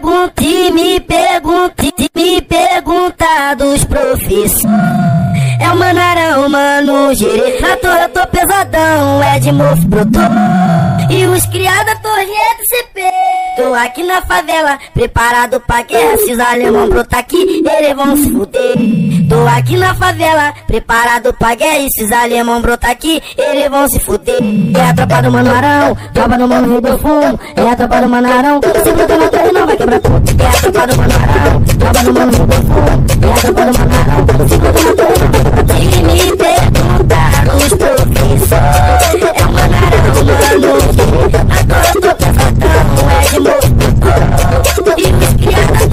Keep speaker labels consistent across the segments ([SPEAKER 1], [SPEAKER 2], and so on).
[SPEAKER 1] pergunta dos professores. É o Manarão, mano, gerê. Na torre eu tô pesadão, é de mofo brotou. E os criados torneio CP. Tô aqui na favela, preparado pra guerra. Se os alemão brotar aqui, eles vão se fuder. Tô aqui na favela, preparado pra guerra. E se os alemão brotar aqui, eles vão se fuder. É a tropa do Manarão, tropa do Mano Rio do Fundo. É a tropa do Manarão, se brotar na torre não vai quebrar tudo. É a tropa do Manarão, tropa do Mano Rio do Fundo. É a tropa do Manarão, se brotar na torre não vai quebrar tudo. Se me perguntar os professores, é o Manarão, mano. Agora eu tô pesadão, é de moço. E os criados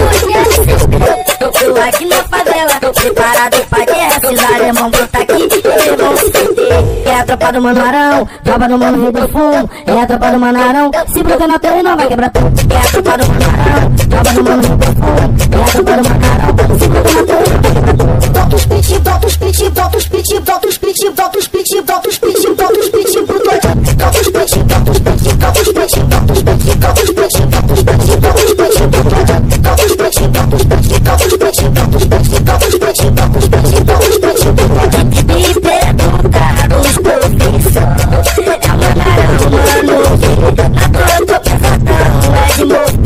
[SPEAKER 1] torneio. Tô aqui na favela, preparado pra guerra. Se os alemão brotar aqui, eles vão se fuder. É a tropa do Manarão, tropa do Mano Rio do Fundo. É a tropa do Manarão, se brotar na torre não vai quebrar tudo. É a tropa do Manarão, tropa do Mano Rio do Fundo. É a tropa do Manarão, se brotar na torre não vai quebrar tudo.
[SPEAKER 2] Volta os piti, volta os piti, volta os piti, volta os piti, volta os piti, volta os piti, volta os piti pro doido. Volta os piti, volta os piti, volta os piti, volta os piti, volta os piti, volta os piti, volta os piti pro doido. Volta os piti, volta os piti, volta os piti, volta os piti, volta os piti, volta os piti, volta os piti pro doido.
[SPEAKER 1] Me perguntaram os professores, é o Manarão, mano. Agora eu tô pesadão, é de moço.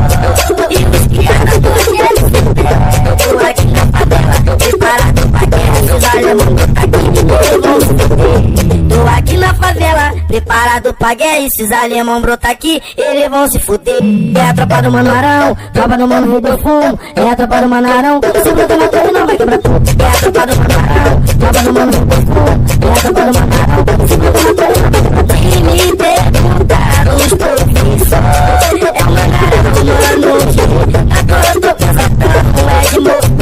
[SPEAKER 1] E os criados torneio. Tô aqui na favela, preparado pra guerra. Se os alemão brotar aqui, eles vão se fuder. Tô aqui na favela, preparado pra guerra. E se os alemão brotar aqui, eles vão se fuder. É a tropa do Manarão, tropa do Mano Rio do Fundo. É a tropa do Manarão, se brotar na torre não vai quebrar tudo. É a tropa do Manarão, tropa do Mano Rio do Fundo. É a tropa do Manarão, se brotar na torre não vai quebrar tudo. E me perguntaram os professores, é o Manarão, mano. Agora eu tô pesadão, é de moço.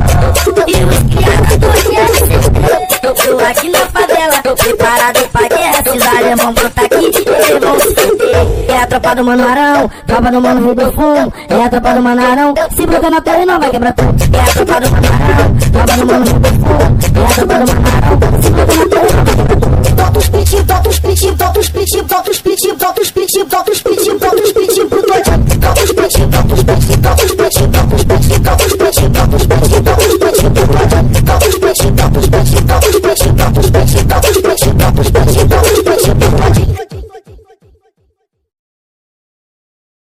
[SPEAKER 1] E os criados torneio. Tô aqui na favela, preparado pra guerra. Se os alemão brotar aqui, eles vão se fuder. É a tropa do Manarão, tropa do Mano Rio do Fundo. É a tropa do Manarão, se brotar na torre não vai quebrar tudo. É a tropa do Manarão, tropa do Mano Rio do Fundo. É a tropa do Manarão, se brotar na torre não vai quebrar tudo.
[SPEAKER 2] Volta os piti, volta os piti, volta os piti, volta os piti, volta os piti, volta os piti, volta os piti pro doido. Volta os piti, volta os piti, volta os piti, volta os piti, volta os piti, volta os piti, volta os piti pro doido. Volta os piti, volta os piti, volta os piti, volta os piti, volta os piti, volta